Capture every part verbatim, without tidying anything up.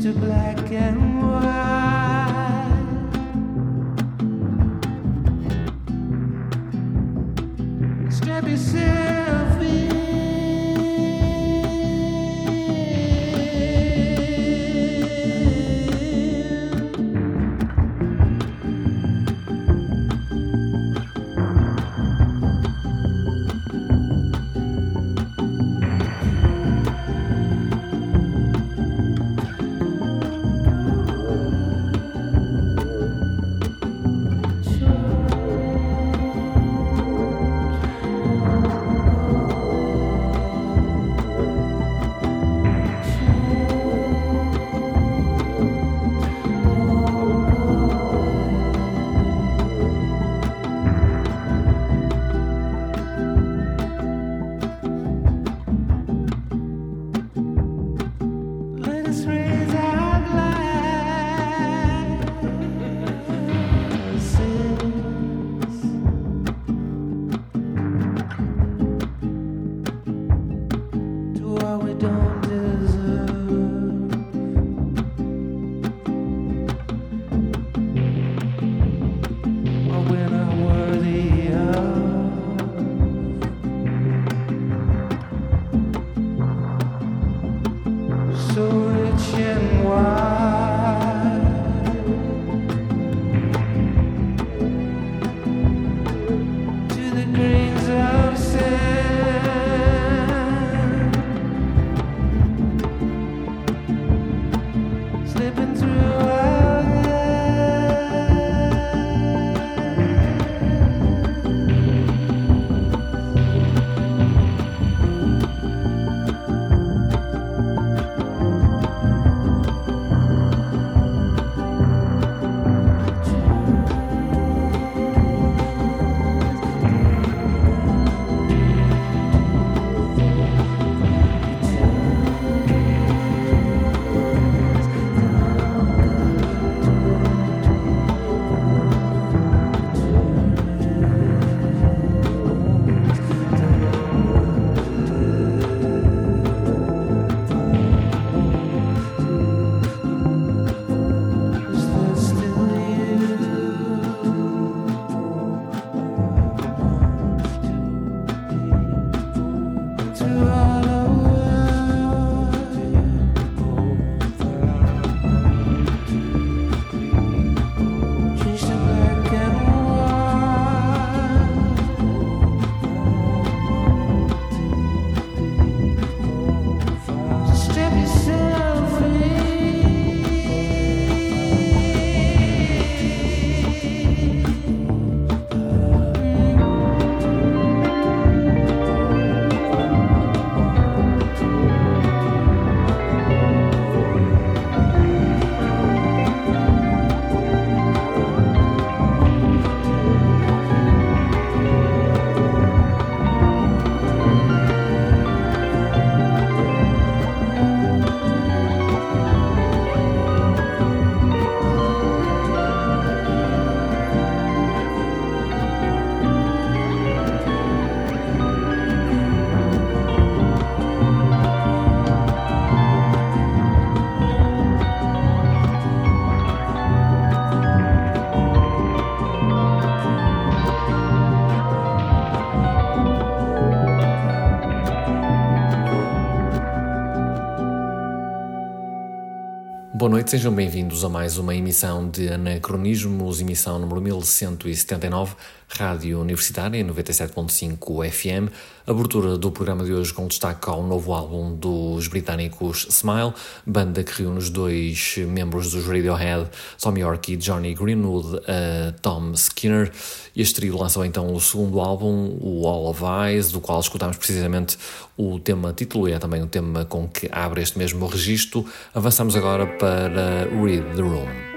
to black and white. Strap yourself in. Boa noite, sejam bem-vindos a mais uma emissão de Anacronismos, emissão número mil cento e setenta e nove, Rádio Universitária, noventa e sete ponto cinco F M. Abertura do programa de hoje com destaque ao novo álbum dos britânicos Smile, banda que reúne os dois membros dos Radiohead, Thom Yorke e Johnny Greenwood, a Tom Skinner. Este trio lançou então o segundo álbum, o All of Eyes, do qual escutamos precisamente o tema título e é também o tema com que abre este mesmo registro. Avançamos agora para Read the Room.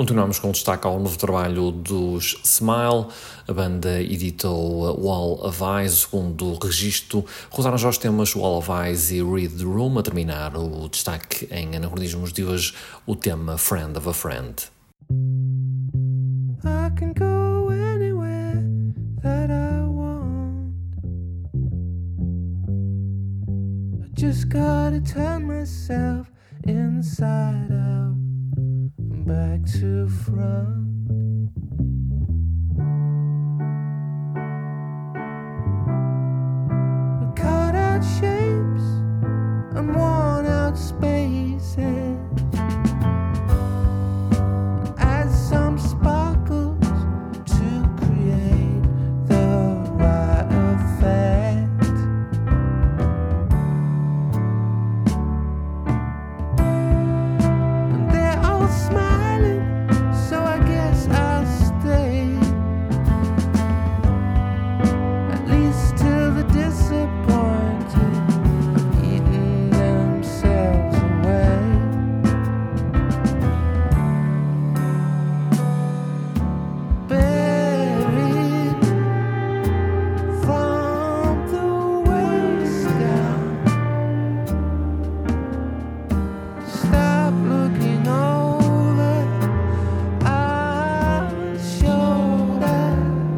Continuamos com destaque ao novo trabalho dos Smile. A banda editou Wall of Eyes, segundo o registro. Rodaram já os temas Wall of Eyes e Read the Room. A terminar o destaque em Anacronismos de hoje, o tema Friend of a Friend. I can go anywhere that I want. I just gotta turn myself inside out and back to front. We cut out shapes and worn out spaces. Add some sparkles to create the right effect. And they're all smiling, so I guess I'll stay. At least till the disappointed have eaten themselves away. Buried from the waist down. Stop looking over our shoulder.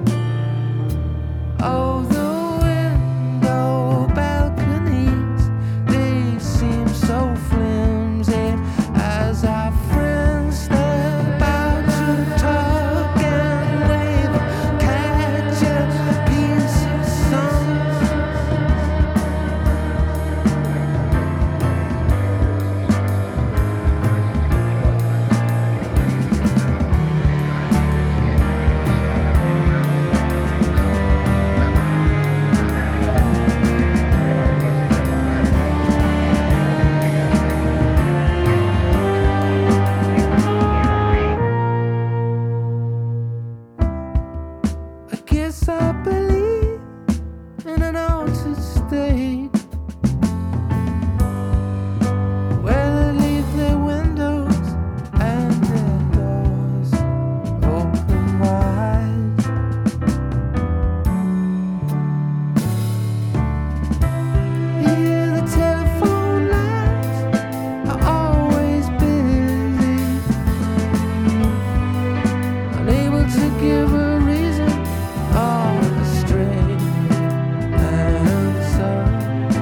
Oh, the window balconies, they seem so flimsy as our friends step out to talk and wave, catch a piece of sun. I guess I believe in an altered state where they leave their windows and their doors open wide. Here the telephone lines are always busy, unable to give a reason or a straight answer.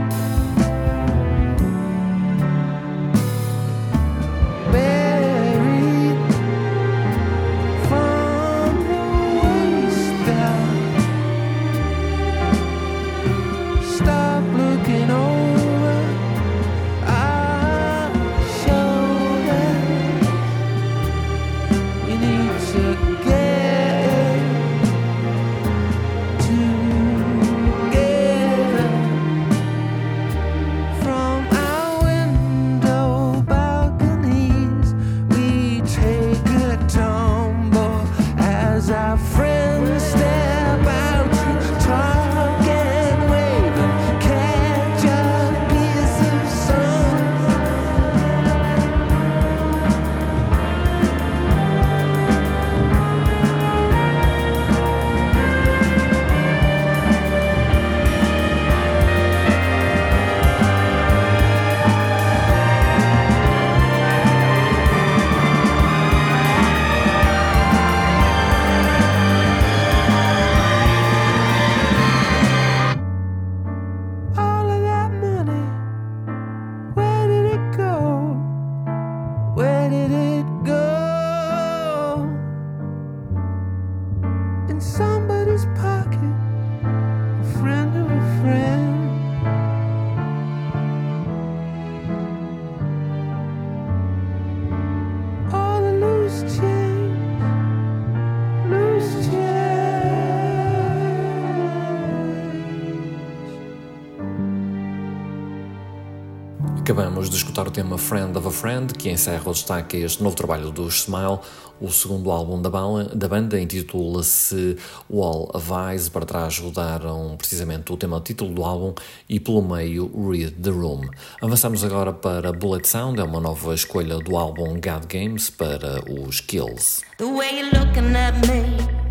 Acabamos de escutar o tema Friend of a Friend, que encerra o destaque a este novo trabalho dos Smile. O segundo álbum da, bala, da banda intitula-se Wall of Eyes. Para trás rodaram precisamente o tema título do álbum e pelo meio Read the Room. Avançamos agora para Bullet Sound, é uma nova escolha do álbum God Games para os Kills. The way you're looking at me,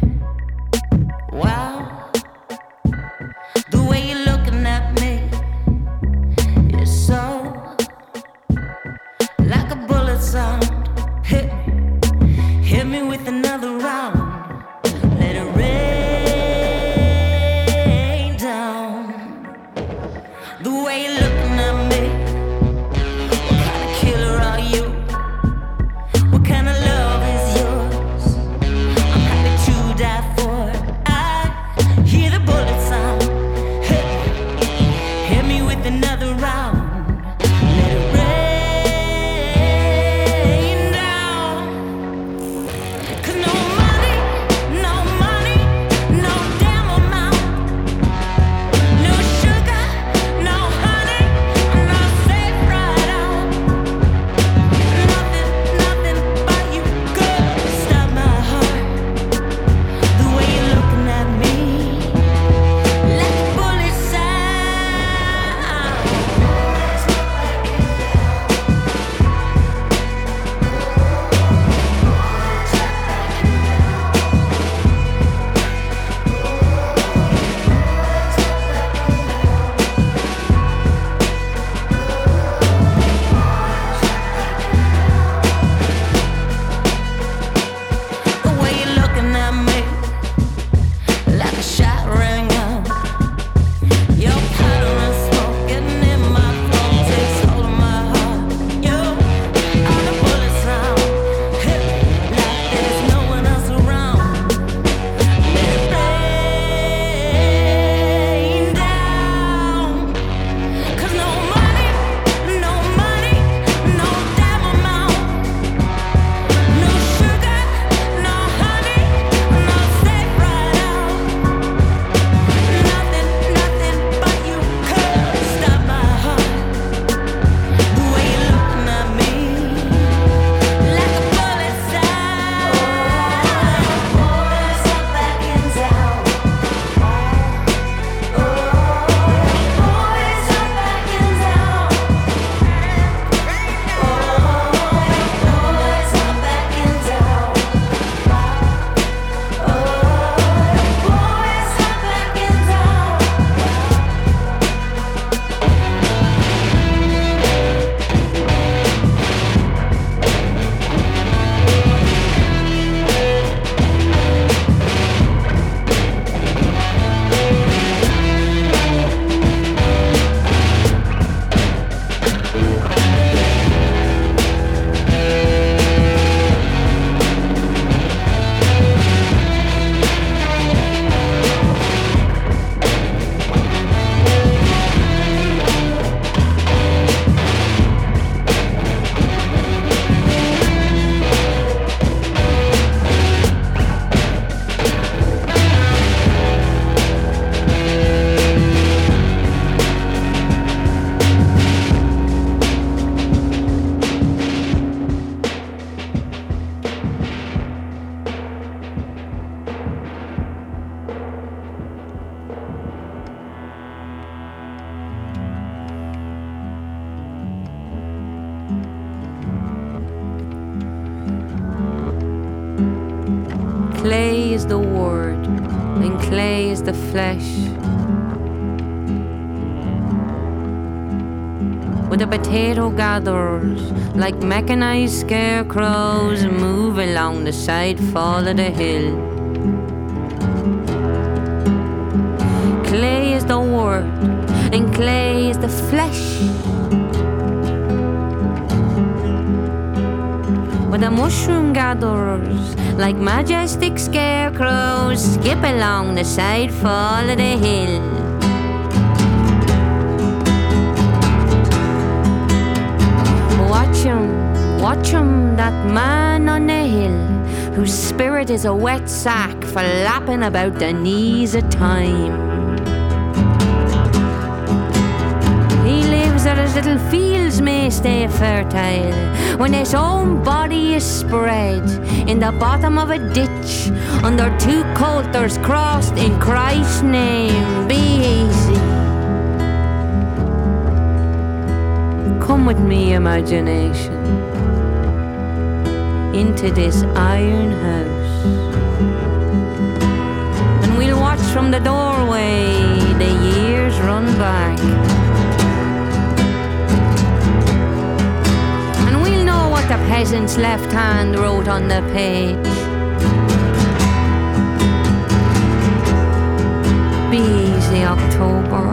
wow. The way you're looking at me, you're so like a bullet sound. Hit me, hit me with another round. Let it rain down. The way you're looking at me, what kind of killer are you? What kind of love is yours? I'm happy to die for. I hear the bullet sound. Hit me, hit me with another round. Let it rain down. 'Cause no money, no money, no damn amount. No sugar, no honey, no safe ride out. Nothing, nothing but you could stop my heart. The way you're looking at me, like a bullet sound. The way you're looking at me, like a shot rang out. Your powder and smoke getting in my throat, takes hold of my heart. You are the bullet sound. Hit me like there's no one else around. Let it rain down. 'Cause no money, no money, no damn amount. No sugar, no honey, no safe ride out. Nothing, nothing but you could stop my heart. The way you're looking at me, like a bullet sound. Boys are back in town. Oh, boys are back in town. Oh, boys are back in town. Oh, boys are back in town. Clay is the word, and clay is the flesh. With the potato gatherers, like mechanized scarecrows, move along the side fall of the hill. Clay is the word, and clay is the flesh. With the mushroom gatherers, like majestic scarecrows, skip along the side fall of the hill. Watch him, watch him, that man on the hill, whose spirit is a wet sack flapping about the knees of time. He lives that his little fields may stay fertile when his own body is spread in the bottom of a ditch under two coulters crossed in Christ's name. Be easy. Come with me, imagination, into this iron house, and we'll watch from the doorway the years run back, and we'll know what the peasant's left hand wrote on the page. Be easy, October.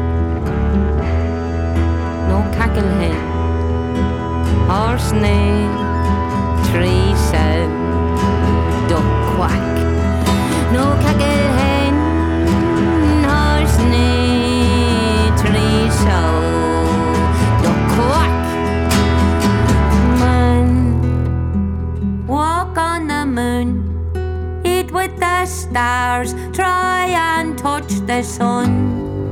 No cackle hen, horse neigh, tree sow, duck quack. No cackle hen, horse neigh, tree sow, duck quack. Man, walk on the moon, eat with the stars, try and touch the sun.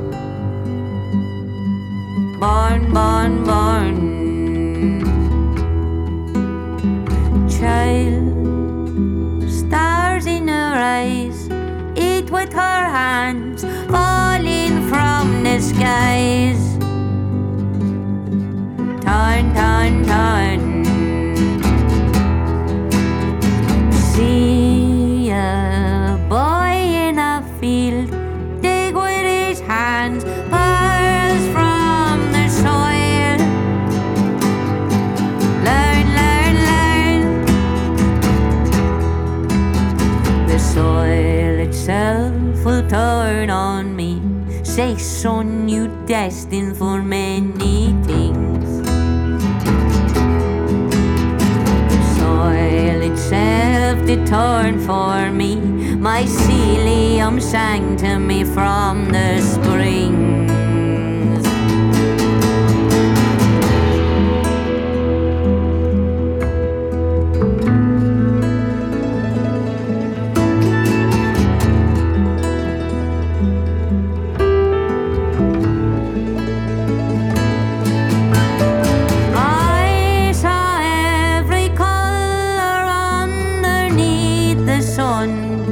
Born, born, born, child, stars in her eyes, eat with her hands, falling from the skies. Turn, turn, turn, see a boy in a field, dig with his hands, pearls from the soil. Learn, learn, learn. The soil itself will turn on me. Say, son, you destined for many things. The soil itself did turn for me. My cilium sang to me from the springs. I saw every color underneath the sun.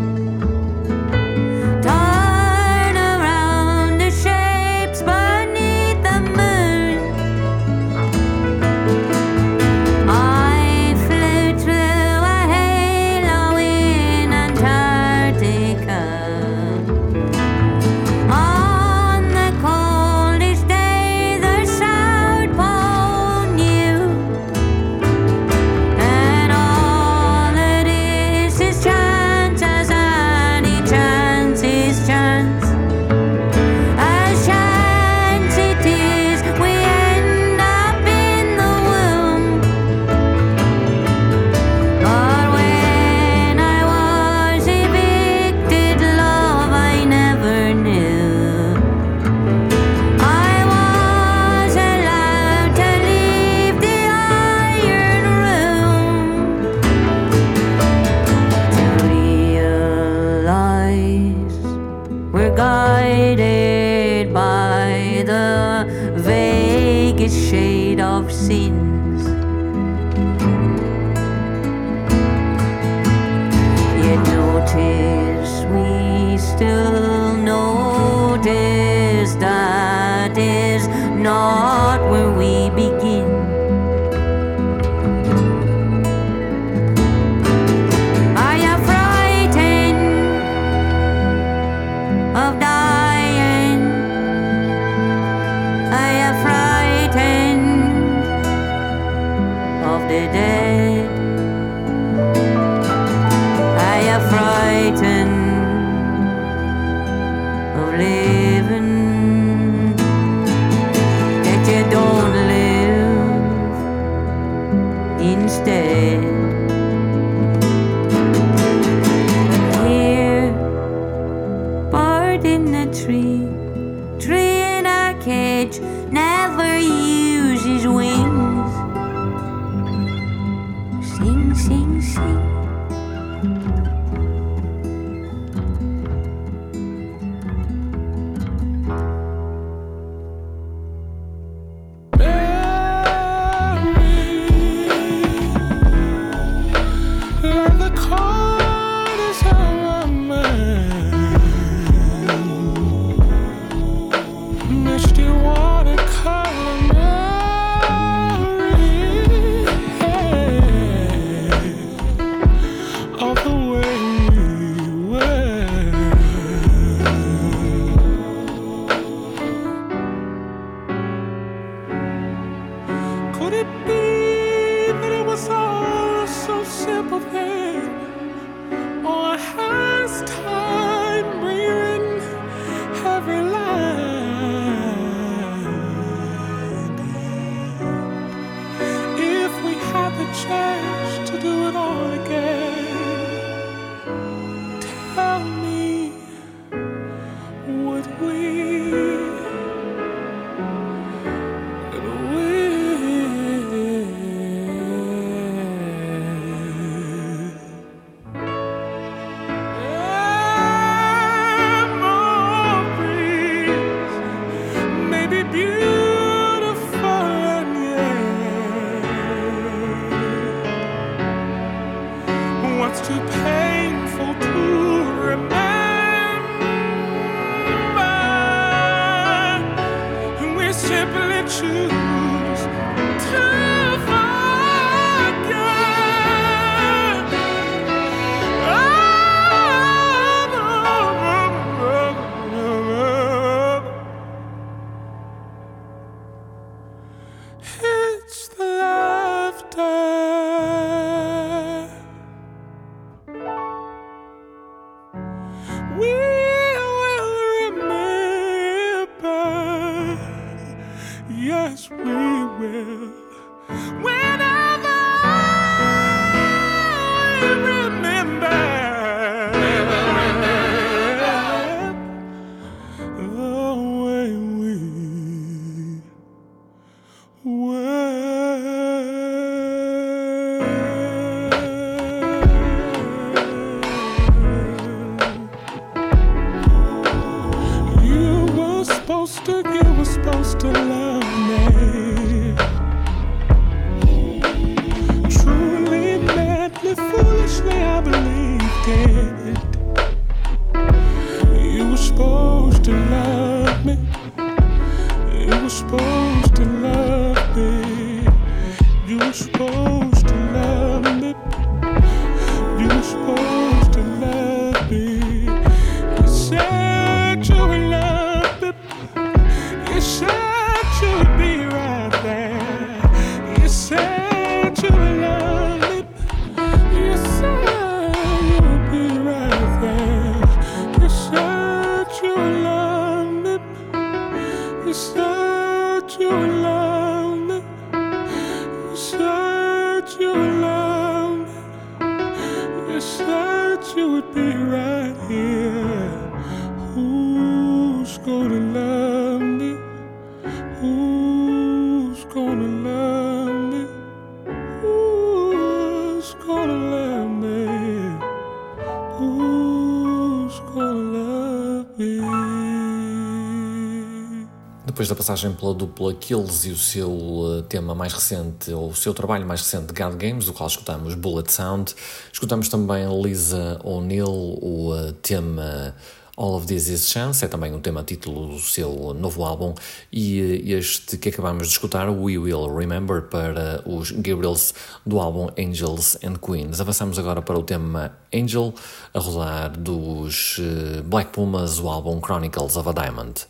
Turn around the shapes beneath the moon. I flew through a halo in Antarctica. On the coldest day the South Pole knew. And all it is is chance, as any chance is chance. As chance it is, we end up in the womb. But when I was evicted, love I never knew. I was allowed to leave the iron room to realize we're guided by the vaguest shade of sins. Yet notice we still notice that is not where we begin. Are you frightened of dying? Are you frightened of the dead? Are you frightened of living? That you don't live instead. Here, bird in the tree, tree in a cage, never uses wings. Sing, sing, sing. choose to forget. It's the laughter. We will remember. Yes, we will. Whenever we remember the way we were. You were supposed to, you were supposed to love me. Truly, madly, foolishly, I believed it. You were supposed to love me. You were supposed to love me. You were supposed to love me. You were supposed to love me. You said you would love me. You said you would be right there. You said you would love me. You said you would be right there. You said you would love me. You said you would love me. You said you would love me. You said you would be right here. Who's gonna love me? Who's gonna love me? Who's gonna love me? Who's gonna love me? Depois da passagem pela dupla Kills e o seu uh, tema mais recente, ou o seu trabalho mais recente, God Games, do qual escutamos Bullet Sound, escutamos também Lisa O'Neill, o uh, tema All of This Is Chance, é também o tema título do seu novo álbum, e uh, este que acabamos de escutar, We Will Remember, para os Gabriels do álbum Angels and Queens. Avançamos agora para o tema Angel, a rodar dos uh, Black Pumas, o álbum Chronicles of a Diamond.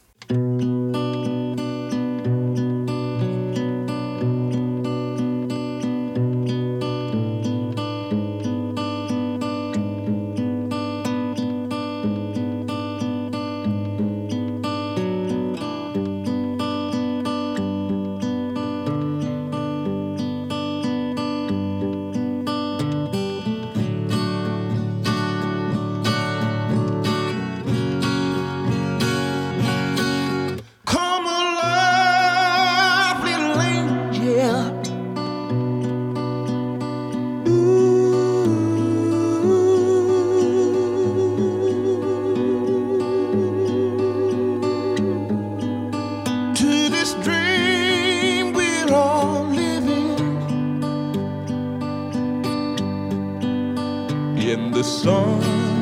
In the sun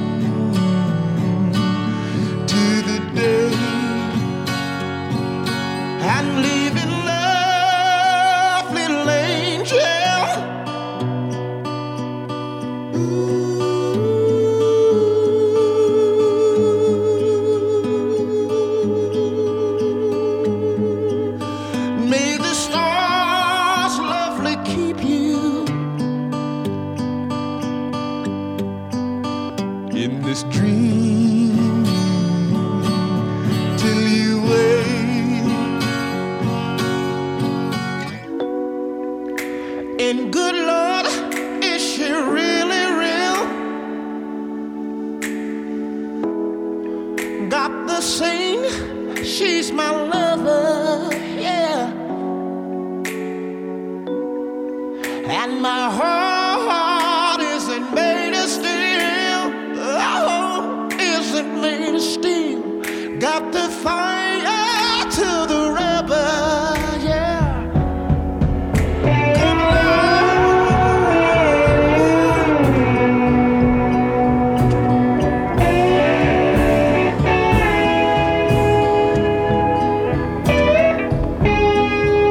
to the day and living love, little angel. May the stars lovely keep you in this dream till you wake. And good Lord, is she really real? Got the sing, she's my lover, yeah. And my heart isn't made of steel. Oh, isn't made of steel. Got the fire to the rubber, yeah. Come on.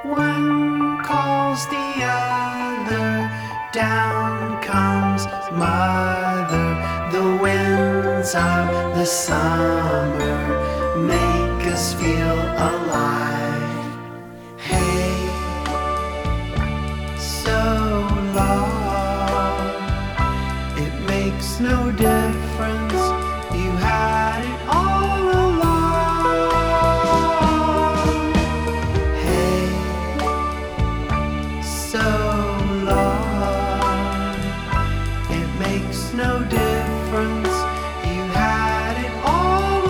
One calls the other, down comes mother. The winds of the summer make us feel alive. Hey, so long, it makes no difference. You had it all along. Hey, so long, it makes no difference. You had it all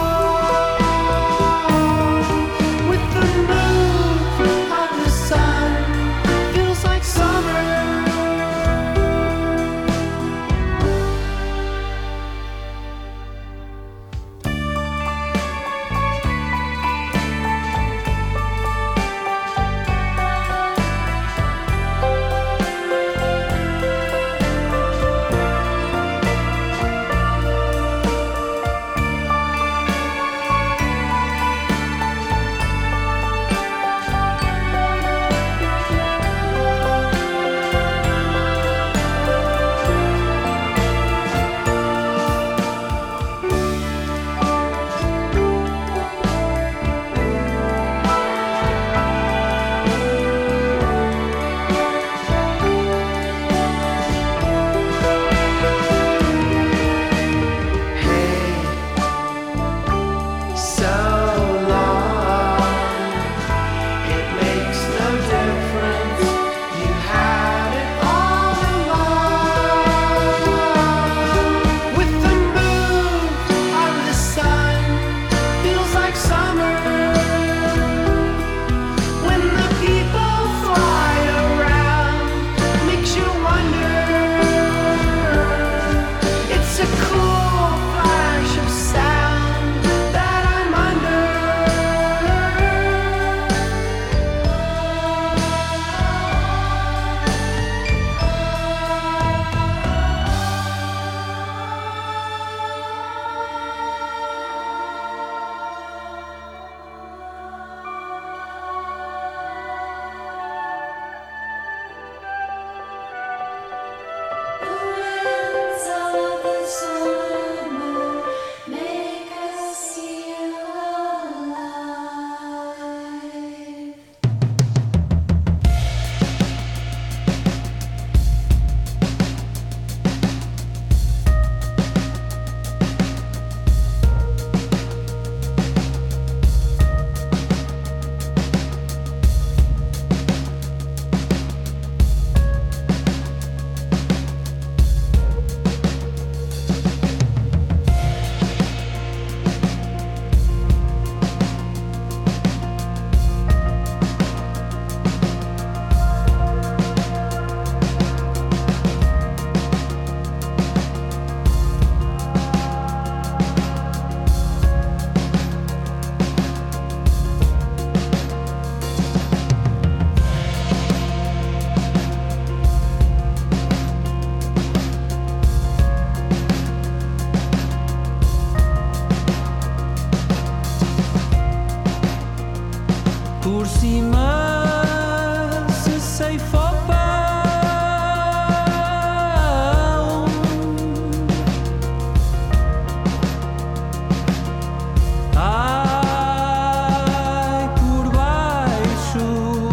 along. With the move of the sun, feels like summer. Por cima se ceifa o pão. Ai, por baixo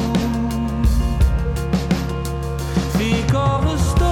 fica o restolho.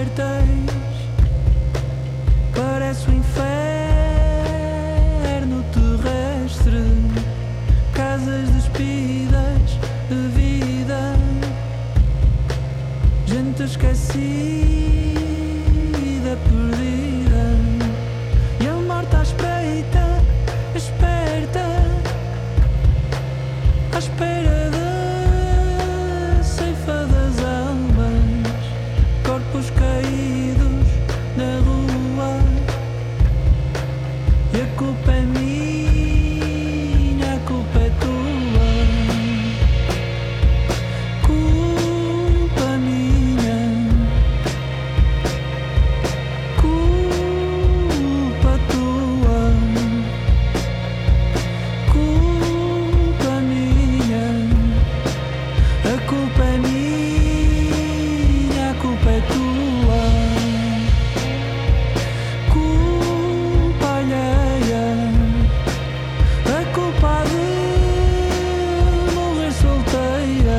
férteis. Parece o inferno terrestre, casas despidas de vida, gente esquecida, perdida, e a morte à espreita, esperta, à espera da ceifa das almas, corpos caídos na rua, e a culpa é minha, a culpa é tua, culpa minha, culpa tua, culpa minha, a culpa é minha, a culpa é tua, culpa alheia, a culpa de morrer solteira.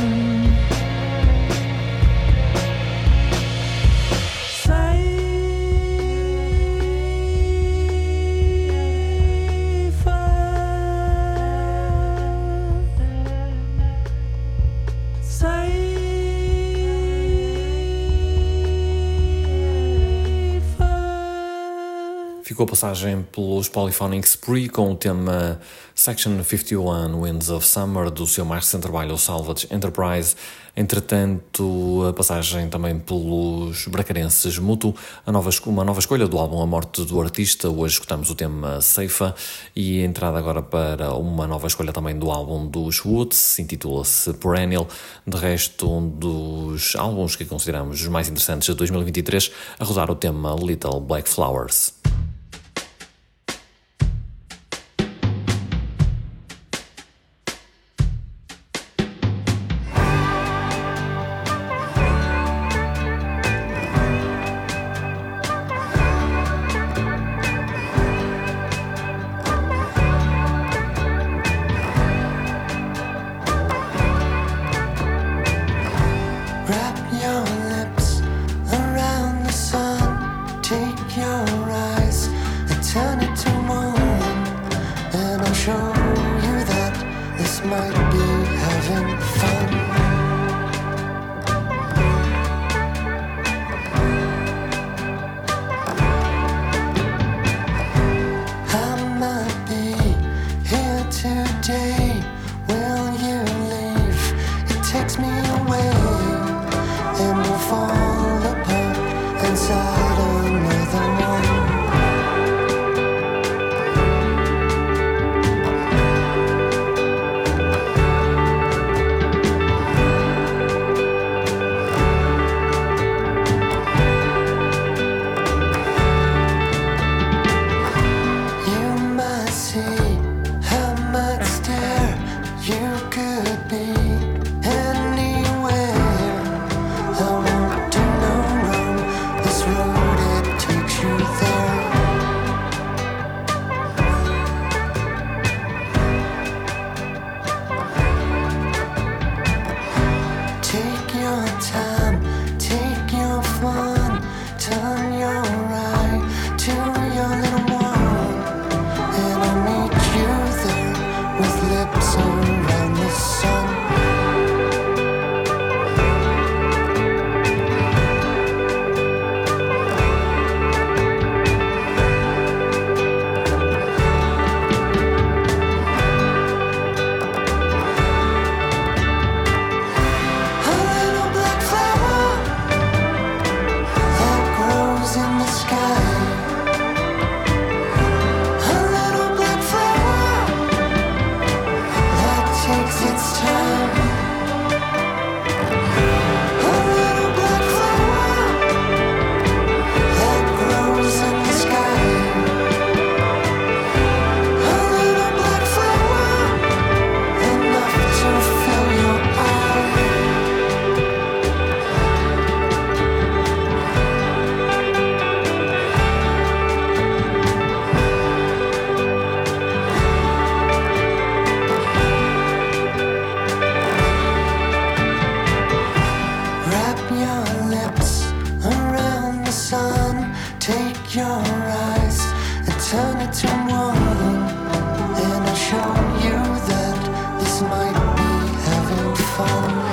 Ceifa, ceifa. Ficou a passagem pelos Polyphonic Spree com o tema Section cinquenta e um Winds of Summer do seu mais recente trabalho Salvage Enterprise. Entretanto, a passagem também pelos bracarenses Mútuo, a nova, uma nova escolha do álbum A Morte do Artista. Hoje escutamos o tema Ceifa e a entrada agora para uma nova escolha também do álbum dos Woods, intitula-se Perennial. De resto, um dos álbuns que consideramos os mais interessantes de dois mil e vinte e três, a rodar o tema Little Black Flowers. Wrap your lips around the sun. Take your eyes. your eyes and turn it to one, and I'll show you that this might be having fun.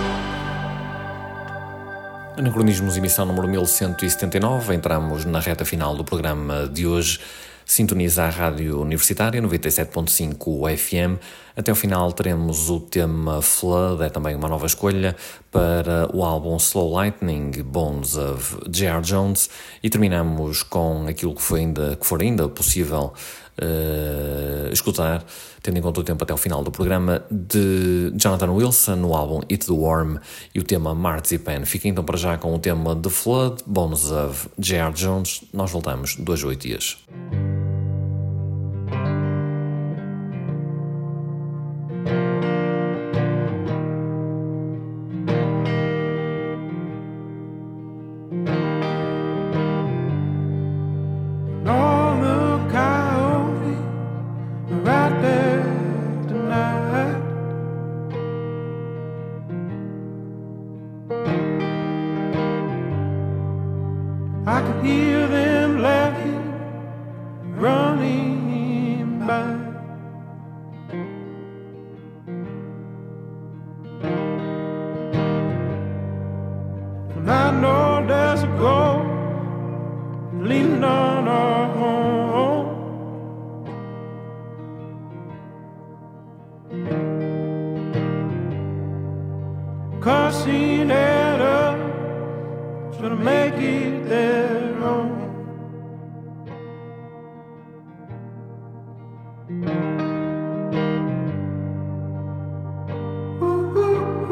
Anacronismos, emissão número mil cento e setenta e nove. Entramos na reta final do programa de hoje. Sintoniza a Rádio Universitária noventa e sete ponto cinco F M. Até o final teremos o tema Flood, é também uma nova escolha para o álbum Slow Lightning, Bones of J R. Jones, e terminamos com aquilo que, foi ainda, que for ainda possível uh, escutar, tendo em conta o tempo até o final do programa, de Jonathan Wilson no álbum Eat the Worm e o tema Marzipan. Fiquem então para já com o tema The Flood, Bones of J R. Jones. Nós voltamos dois a oito dias. I could hear them laughing, running by. And I know there's a goal leaning on our home. Cussing at us, gonna make it their own. Ooh, ooh,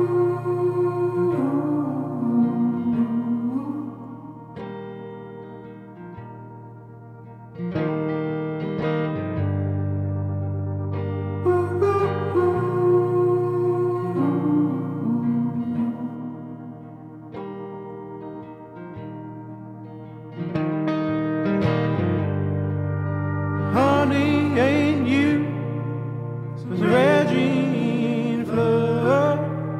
honey, ain't you since raging flood?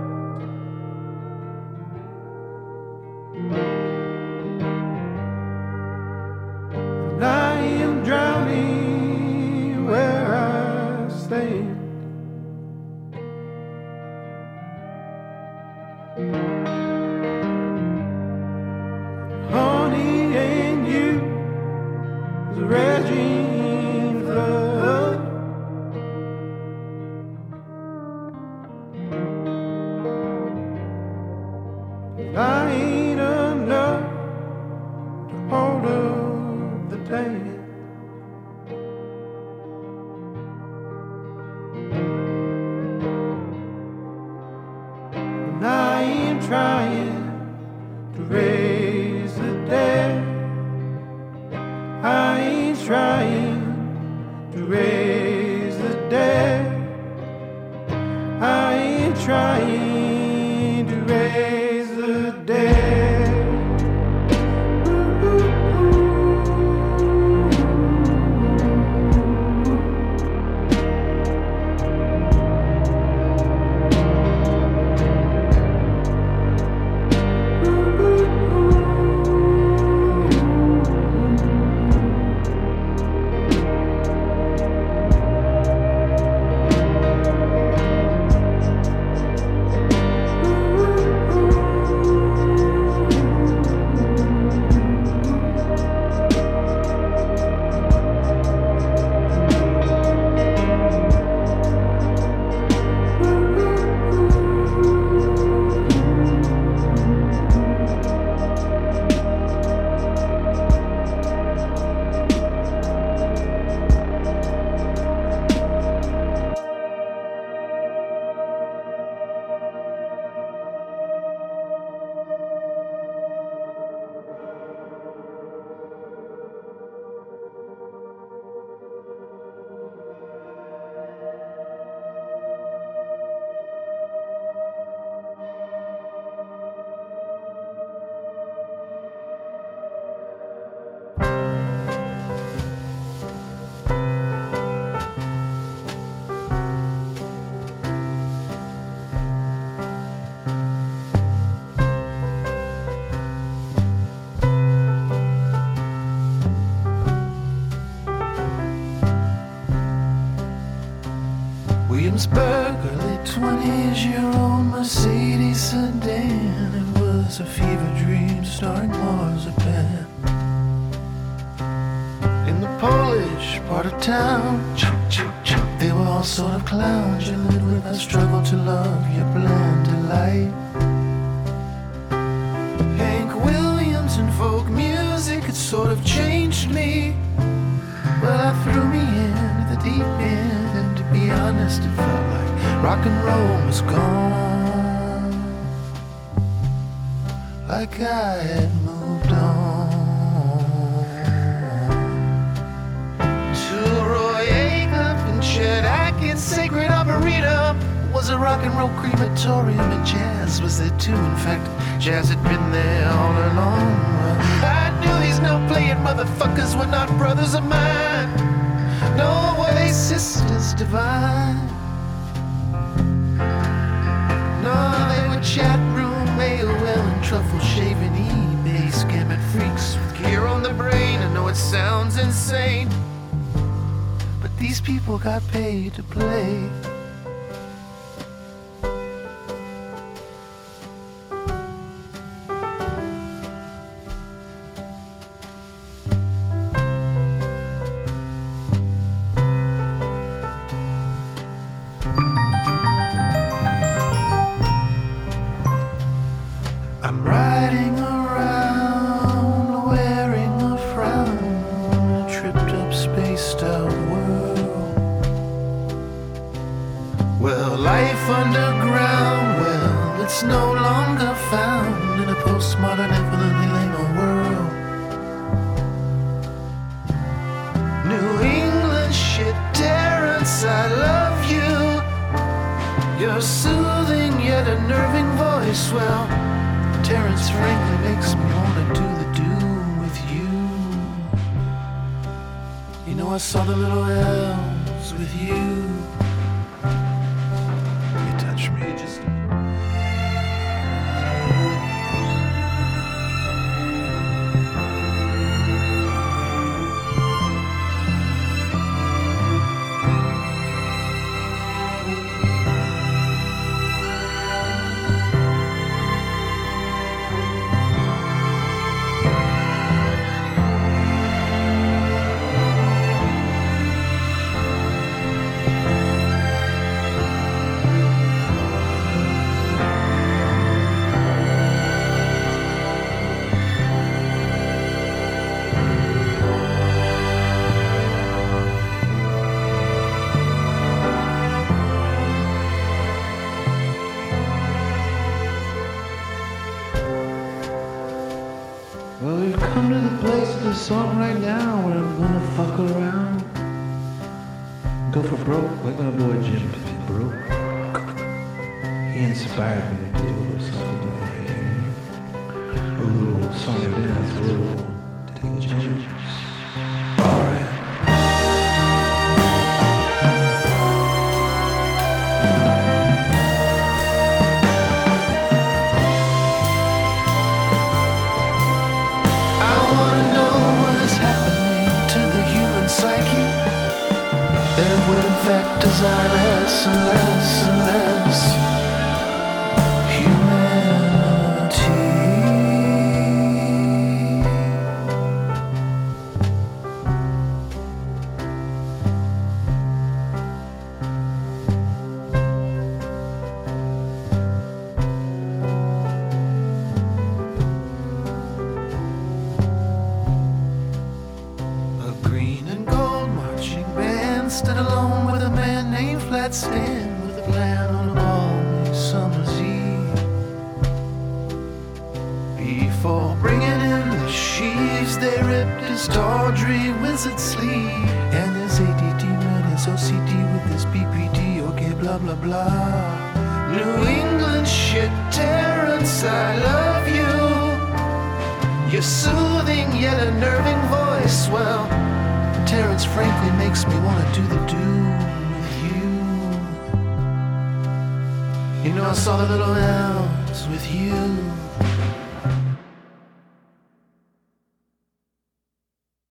And I am drowning where I stand. Honey, ain't you the raging flood? I ain't enough to hold up the tank. And I ain't trying to raise the dead. I ain't trying Williamsburg, early twenties-year-old Mercedes sedan. It was a fever dream starring marzipan. In the Polish part of town, they were all sort of clowns. You lived with a struggle to love your bland delight. Hank Williams and folk music had sort of changed me. Well, I threw me in at the deep end, and to be honest, it felt like rock and roll was gone, like I had moved on. To Roy Acuff and Chet Atkins's Sacred Arboretum was a rock and roll crematorium, and jazz was there too. In fact, jazz had been there all along. I knew these no-playing motherfuckers were not brothers of mine, nor were they sisters divine. No, they were chat room, A O L, and truffle-shaving eBay scamming freaks with gear on the brain. I know it sounds insane, but these people got paid to play. I saw the little elves with you. You touch me just. Song right now where I'm gonna fuck around, go for broke like my boy Jim broke. He inspired me to do a little something like a little song and dance, a little take a chance. Alright. Desire less and less and less humanity. A green and gold marching band stood alone with a man named Flat Stan, with a plan on a balmy summer's eve. Before bringing in the sheaves, they ripped his tawdry wizard sleeve, and his A D D man, his O C D with his B P D, okay, blah blah blah. New England shit, Terrence, I love you. Your soothing yet unnerving voice, well, Terrence frankly makes me wanna do the do with you. You know I saw the little elves with you.